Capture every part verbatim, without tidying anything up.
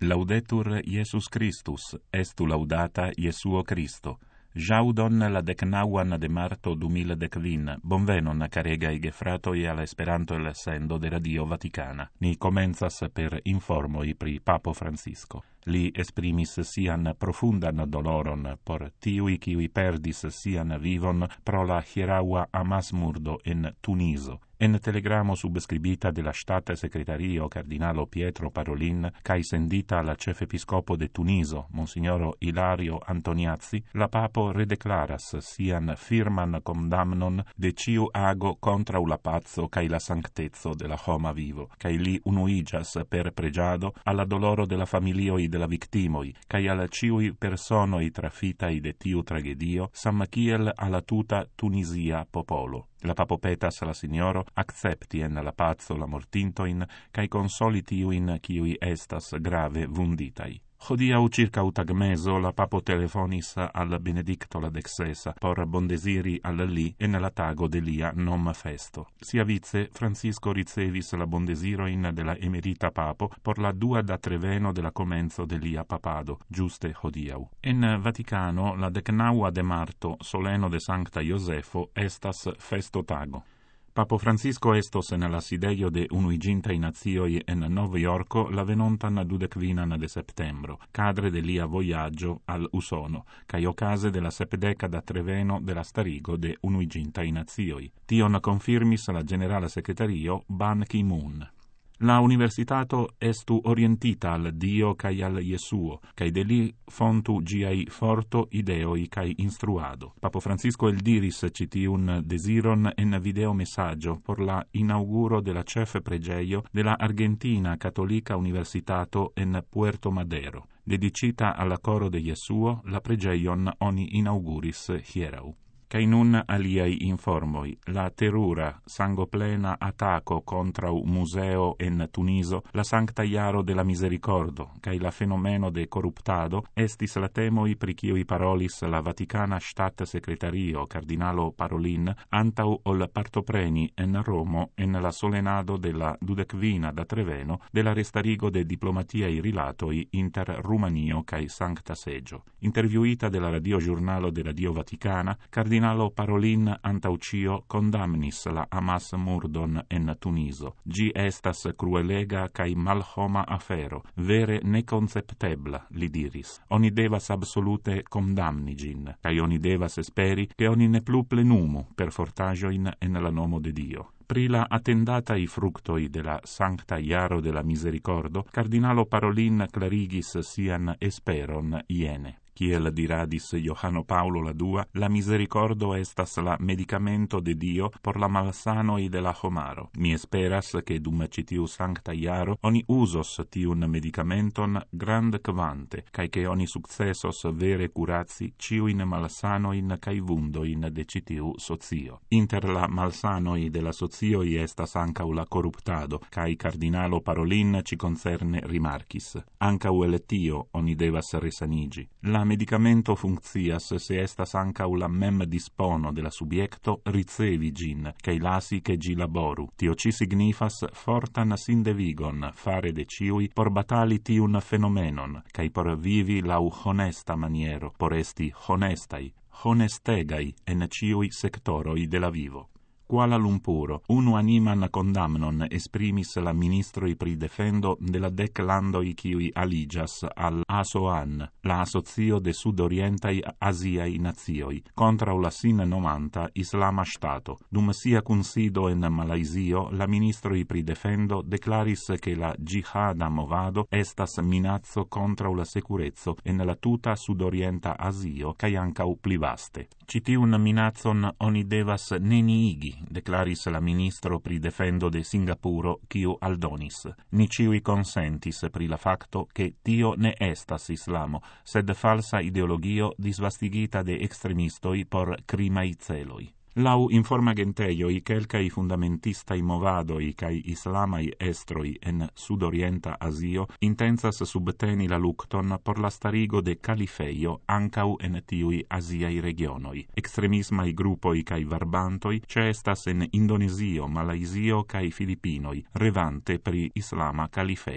Laudetur Iesus Christus, estu laudata Iesuo Christo. Jaudon la decnauan de marto du mil decvin, bonvenon caregai gefratoi al Esperanto el sendo de Radio Vaticana. Ni comenzas per informoi pri Papo Francisco. Li esprimis sian profundan doloron por tiui kiui perdis sian vivon pro la hieraua amasmurdo en Tuniso. En telegramo subscribita de la Stat Secretario Cardinalo Pietro Parolin, cae sendita alla Cefepiscopo de Tuniso, Monsignoro Ilario Antoniazzi, la Papo redeclaras sian firman condamnon de ciu ago contra la pazzo cae la sanctezzo de la homa vivo, cae li unuigas per pregiado alla doloro de la familioi de la victimoi, cae alla ciui personoi trafitai de tiu tragedio, sam kiel alla tuta Tunisia popolo. La Papo petas la Signoro accepti en la pazzo la mortintoin, cae consoli tiuin kiui estas grave vunditai. Hodiau circa utagmeso la Papo telefonis al Benedicto la Dexesa por bondesiri al li en la tago de lia nom festo. Sia vice Francisco ricevis la bondesiroin de la emerita Papo por la dua da treveno de la comenzo de lia papado, giuste hodiau. En Vaticano la decnaua de marto, soleno de Sancta Iosefo, estas festo tago. Papo Francisco estos en la sideio de Unuigintai Nazioi en Novo Yorko la venontan dudecvinan de septembro, cadre de lia voyaggio al Usono, cae ocase de la sepdecada treveno de la starigo de Unuigintai Nazioi. Tion confirmis la generale secretario Ban Ki-moon. La universitato estu orientita al Dio cae al Iesuo, cae de li fontu giai forto ideoi cae instruado. Papo Francisco el diris citiun desiron en video messaggio por la inauguro de la cef pregeio de la Argentina Cattolica Universitato en Puerto Madero. Dedicita alla coro de Iesuo, la pregeion oni inauguris hierau. Cae nun aliei informoi, la terura, sangoplena attacco contra un museo en Tuniso, la Sancta Iaro de la Misericordo, cae la fenomeno de corruptado, estis la temoi pri ciui parolis la Vaticana Stat Secretario Cardinalo Parolin, antau ol partopreni en Romo en la solenado de la dudecvina da treveno de la restarigo de diplomatiai rilatoi inter Rumanio cae Sancta Seggio. Interviuita de la Radio Giornalo de Radio Vaticana, Cardinalo Cardinalo Parolin antaucio condamnis la amas murdon en Tuniso. Gi estas cruelega cae malhoma afero, vere neconceptebla, li diris. Oni devas absolute condamni gin, cae oni devas esperi che oni ne plu plenumu per fortagioin en la nomo de Dio. Pri la attendatai fructoi de la Sancta Iaro de la Misericordo, Cardinalo Parolin clarigis sian esperon iene. Kiel diradis Johano Paulo la dua, la misericordo estas la medicamento de Dio por la malsanoi de la homaro. Mi esperas che dum citiu Sancta Iaro oni usos tiun medicamenton grand quante, cae che oni successos vere curazi ciuin malsanoin cae vundoin de citiu socio. Inter la malsanoi de la socioi estas ancau la corruptado, cae Cardinalo Parolin ci concerne rimarchis. Ancau el tio oni devas resanigi. La medicamento funccias se estas ancau la mem dispono de la subiecto ricevi gin, cae lasi che gi laboru. Tio ci signifas fortan sindevigon fare de ciui por batali tiun fenomenon, cae por vivi lau honesta maniero, por esti honestai, honestegai en ciui sectoroi de la vivo. Kuala Lumpuro, unu animan condamnon esprimis la ministroi pri defendo de la dec landoi kiui aligas al ASOAN, la Asocio de Sud-Orientai Asiai Nazioi, contra la sin nomanta Islama Stato. Dum sia consido en Malaisio, la ministroi pri defendo declaris che la jihada movado estas minazzo contra la securezzo en la tuta Sud-Orienta Asio, cae ancau pli vaste. Citiun minazzon oni devas neniigi, declaris la ministro pri defendo de Singapuro, quiu aldonis. Ni ciui consentis pri la facto che tio ne estas islamo, sed falsa ideologio disvastigita de extremistoi por crimai celoi. Lau informagenteioi quelcai fundamentistai movadoi cae islamai estroi en Sud-Orienta Asio intensas subteni la lucton por la starigo de califeio ancau en tiui Asiai regionoi. Extremismai gruppoi cae verbantoi cestas en Indonesio, Malaisio cae Filipinoi, revante pri islama califeio.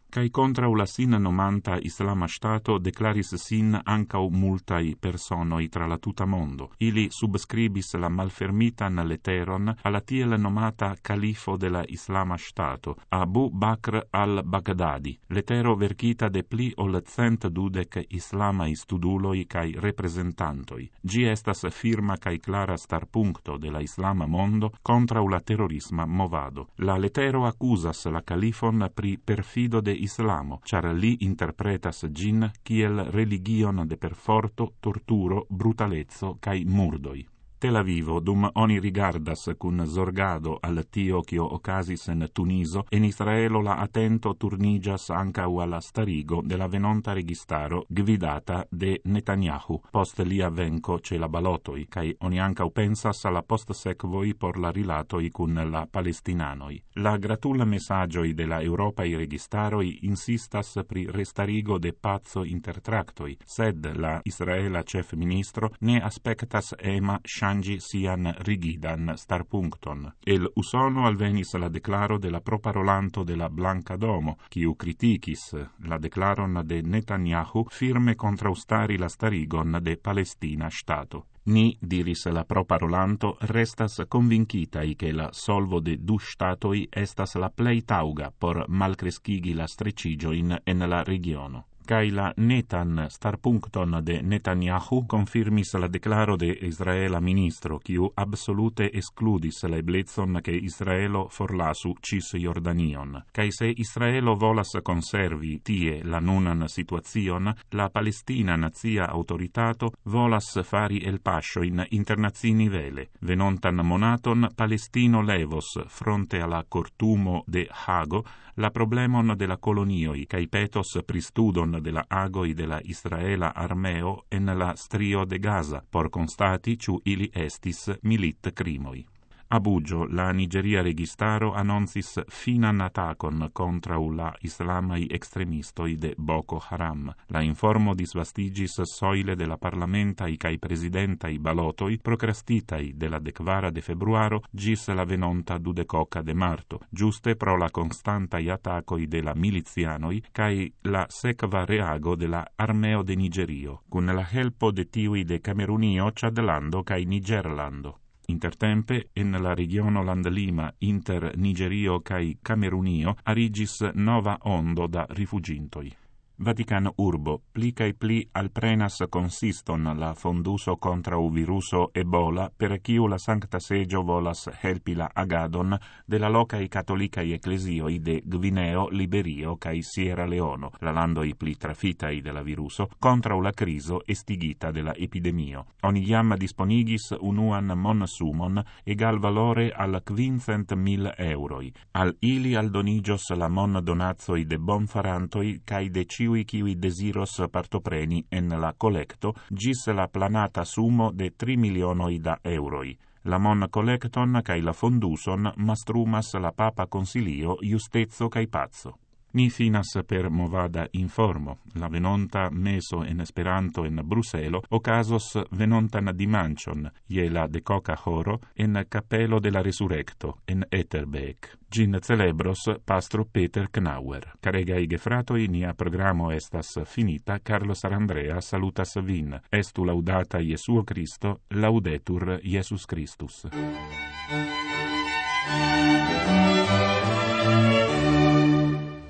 Kai contrau la sin nomanta Islama Stato declaris sin ancau multai personoi tra la tuta mondo. Ili subscribis la malfermitan letteron alla tiel nomata califo de la Islama Stato, Abu Bakr al-Baghdadi, lettero verkita de pli ol cent dudec islamai studuloi kai representantoi. Gi estas firma kai clara starpuncto de la Islama mondo contrau la terrorisma movado. La lettero accusas la califon pri perfido de Islamo, char li interpretas gin kiel religion de perforto, torturo, brutalezzo kai murdoi. Tel Avivo, dum oni rigardas cun zorgado al tio kio ocasis en Tuniso, en Israelo la atento turnigas ancau alla starigo de la venonta registaro gvidata de Netanyahu, post lia venco ce la balotoi, kai oni ancau pensas alla post secvoi por la rilatoi cun la palestinanoi. La gratula messagioi de la Europai registaroi insistas pri restarigo de pazzo intertractoi, sed la Israela chef ministro ne aspectas ema changi sian rigidan starpuncton. El usono alvenis la declaro de la proparolanto de la Blanca Domo, kiu criticis la declaron de Netanyahu firme contraustari la starigon de Palestina Stato. Ni, diris la proparolanto, restas convincitai che la solvo de du statoi estas la plei tauga por malcrescigi la strecigioin en la regiono. Kai la netan starpuncton de Netanyahu confirmis la declaro de Israela ministro, kiu absolute excludis la eblezon che Israelo forlasu Cisjordanion. Kai se Israelo volas conservi tie la nunan situazion, la Palestina nazia autoritato volas fari el pascio in internazi nivele. Venontan monaton Palestino levos fronte alla cortumo de Hago la problemon de la colonioi, kai petos pristudon de la agoi de la Israela armeo en la strio de Gaza, por constati ciu ili estis milit crimoi. Abujo, la Nigeria registaro annoncis finan atacon contra la islamai extremistoi de Boko Haram. La informo disvastigis soile de la parlamentai cae presidentai balotoi procrastitai de la decvara de februaro gis la venonta dudecoca de marto, giuste pro la constantai atacoi de la milizianoi cae la secva reago de la armeo de Nigerio, cun la helpo de tiui de Camerunio, Chadlando cae Nigerlando. Intertempe, en la regiono Landlima inter Nigerio cae Camerunio arigis nova ondo da rifugintoi. Vatican urbo, pli cae pli alprenas consiston la fonduso contra u viruso Ebola, per ciu la Sancta Segio volas helpi la agadon de la locae catholicai ecclesioi de Gvineo, Liberio cae Sierra Leono, la landoi pli trafitai de la viruso, contra u la criso estigita de la epidemio. Oni iam disponigis unuan monsumon egal valore al quincent mil euroi. Al ili aldonigios la mon donazoi de bonfarantoi cae de ciu kiui desiros partopreni en la collecto gis la planata sumo de tri milionoi da euroi. La mon collecton cae la fonduson mastrumas la Papa Consilio Justezzo cae Pazzo. Ni finas per movada informo. La venonta meso en Esperanto en Bruselo ocasos venontan dimanchon, je la decoca horo, en Capelo de la Resurrecto, en Etterbeek. Gin celebros pastro Peter Knauer. Caregai gefratoi, nia programo estas finita. Carlo Sarandrea salutas vin. Estu laudata Iesuo Christo, laudetur Iesus Christus.